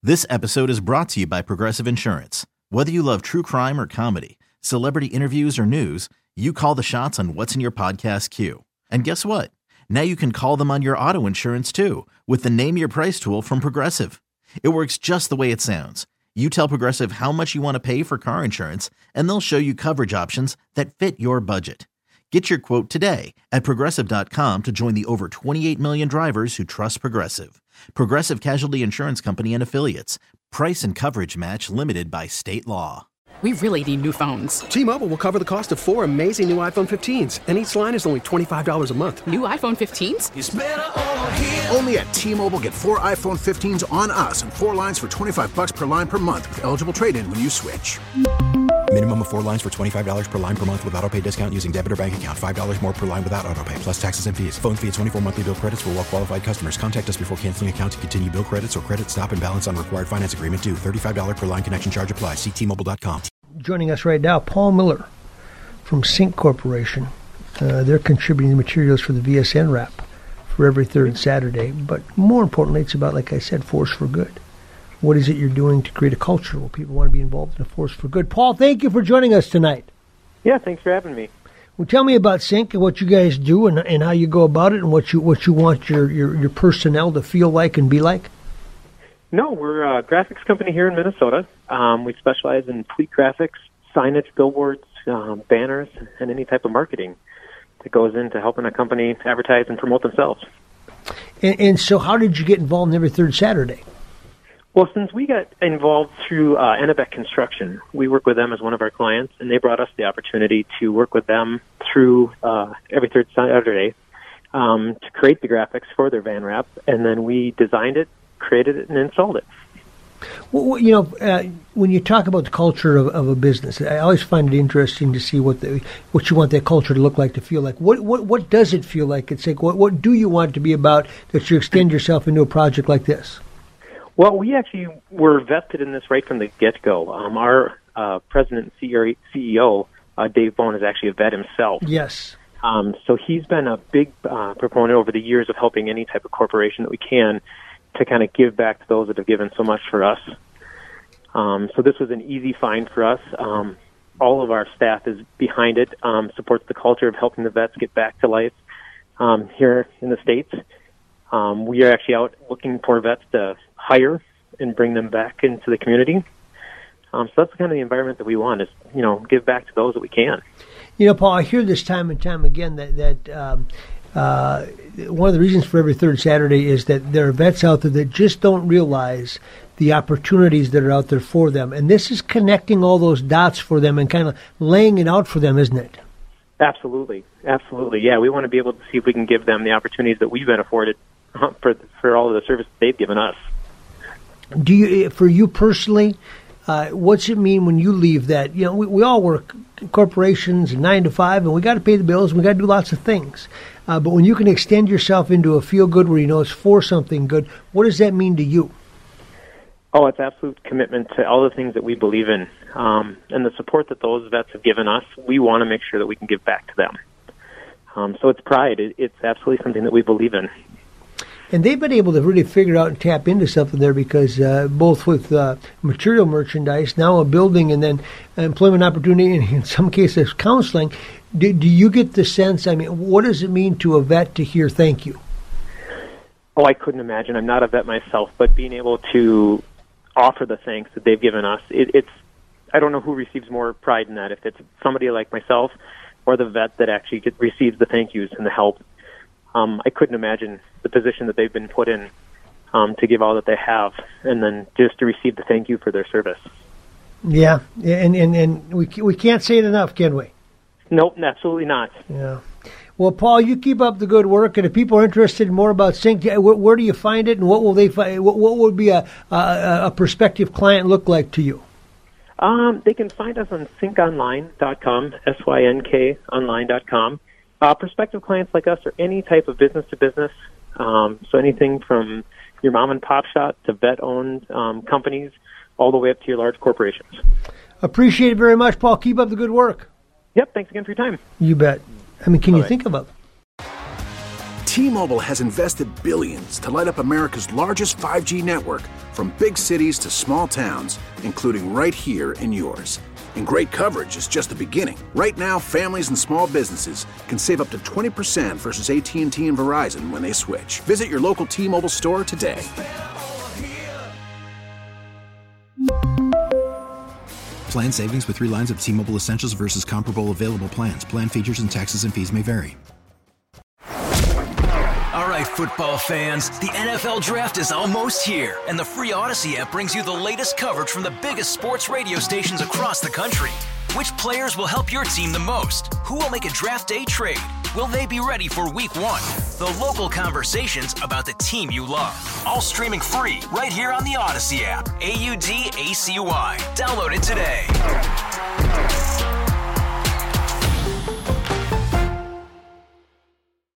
This episode is brought to you by Progressive Insurance. Whether you love true crime or comedy, celebrity interviews or news, you call the shots on what's in your podcast queue. And guess what? Now you can call them on your auto insurance too with the Name Your Price tool from Progressive. It works just the way it sounds. You tell Progressive how much you want to pay for car insurance, and they'll show you coverage options that fit your budget. Get your quote today at Progressive.com to join the over 28 million drivers who trust Progressive. Progressive Casualty Insurance Company and Affiliates. Price and coverage match limited by state law. We really need new phones. T-Mobile will cover the cost of 4 amazing new iPhone 15s, and each line is only $25 a month. New iPhone 15s? It's better over here. Only at T-Mobile, get 4 iPhone 15s on us and 4 lines for $25 per line per month with eligible trade-in when you switch. Minimum of 4 lines for $25 per line per month with autopay discount using debit or bank account. $5 more per line without autopay, plus taxes and fees. Phone fee at 24 monthly bill credits for well-qualified customers. Contact us before canceling account to continue bill credits or credit stop and balance on required finance agreement due. $35 per line connection charge applies. See T-Mobile.com. Joining us right now, Paul Miller from Sync Corporation. They're contributing the materials for the VSN wrap for every third Saturday. But more importantly, it's about, like I said, Force for Good. What is it you're doing to create a culture where people want to be involved in a Force for Good? Paul, thank you for joining us tonight. Yeah, thanks for having me. Well, tell me about Sync and what you guys do and how you go about it and what you want your personnel to feel like and be like. No, we're a graphics company here in Minnesota. We specialize in fleet graphics, signage, billboards, banners, and any type of marketing that goes into helping a company advertise and promote themselves. And so how did you get involved in every third Saturday? Well, since we got involved through Ennebeck Construction, we work with them as one of our clients, and they brought us the opportunity to work with them through every third Saturday to create the graphics for their van wrap, and then we designed it, created it, and installed it. Well, when you talk about the culture of a business, I always find it interesting to see what you want that culture to look like, to feel like. What does it feel like? It's like what do you want it to be about that you extend yourself into a project like this? Well, we actually were vested in this right from the get-go. Our president and CEO, Dave Bone, is actually a vet himself. Yes. So he's been a big proponent over the years of helping any type of corporation that we can to kind of give back to those that have given so much for us. So this was an easy find for us. All of our staff is behind it, supports the culture of helping the vets get back to life here in the States. We are actually out looking for vets to hire and bring them back into the community. So that's kind of the environment that we want, is, give back to those that we can. Paul, I hear this time and time again that one of the reasons for every third Saturday is that there are vets out there that just don't realize the opportunities that are out there for them. And this is connecting all those dots for them and kind of laying it out for them, isn't it? Absolutely. Yeah, we want to be able to see if we can give them the opportunities that we've been afforded for all of the service they've given us. Do you, for you personally, what's it mean when you leave that? We all work in corporations 9 to 5, and we got to pay the bills, and we got to do lots of things. But when you can extend yourself into a feel good where it's for something good, what does that mean to you? Oh, it's absolute commitment to all the things that we believe in, and the support that those vets have given us. We want to make sure that we can give back to them. So it's pride. It's absolutely something that we believe in. And they've been able to really figure out and tap into something there because both with material merchandise, now a building, and then employment opportunity, and in some cases counseling, do you get the sense, what does it mean to a vet to hear thank you? Oh, I couldn't imagine. I'm not a vet myself, but being able to offer the thanks that they've given us, it's I don't know who receives more pride in that, if it's somebody like myself or the vet that actually receives the thank yous and the help. I couldn't imagine the position that they've been put in to give all that they have, and then just to receive the thank you for their service. Yeah, and we can't say it enough, can we? Nope, absolutely not. Yeah. Well, Paul, you keep up the good work, and if people are interested in more about Sync, where do you find it, and what will they find? What would be a prospective client look like to you? They can find us on synconline.com, SYNK online.com. Prospective clients like us are any type of business-to-business, so anything from your mom-and-pop shop to vet-owned companies, all the way up to your large corporations. Appreciate it very much, Paul. Keep up the good work. Yep, thanks again for your time. You bet. Can you think about it? T-Mobile has invested billions to light up America's largest 5G network, from big cities to small towns, including right here in yours. And great coverage is just the beginning. Right now, families and small businesses can save up to 20% versus AT&T and Verizon when they switch. Visit your local T-Mobile store today. Plan savings with 3 lines of T-Mobile Essentials versus comparable available plans. Plan features and taxes and fees may vary. All right, football fans, the NFL Draft is almost here, and the free Odyssey app brings you the latest coverage from the biggest sports radio stations across the country. Which players will help your team the most? Who will make a draft day trade? Will they be ready for week 1? The local conversations about the team you love. All streaming free right here on the Odyssey app. AUDACY. Download it today.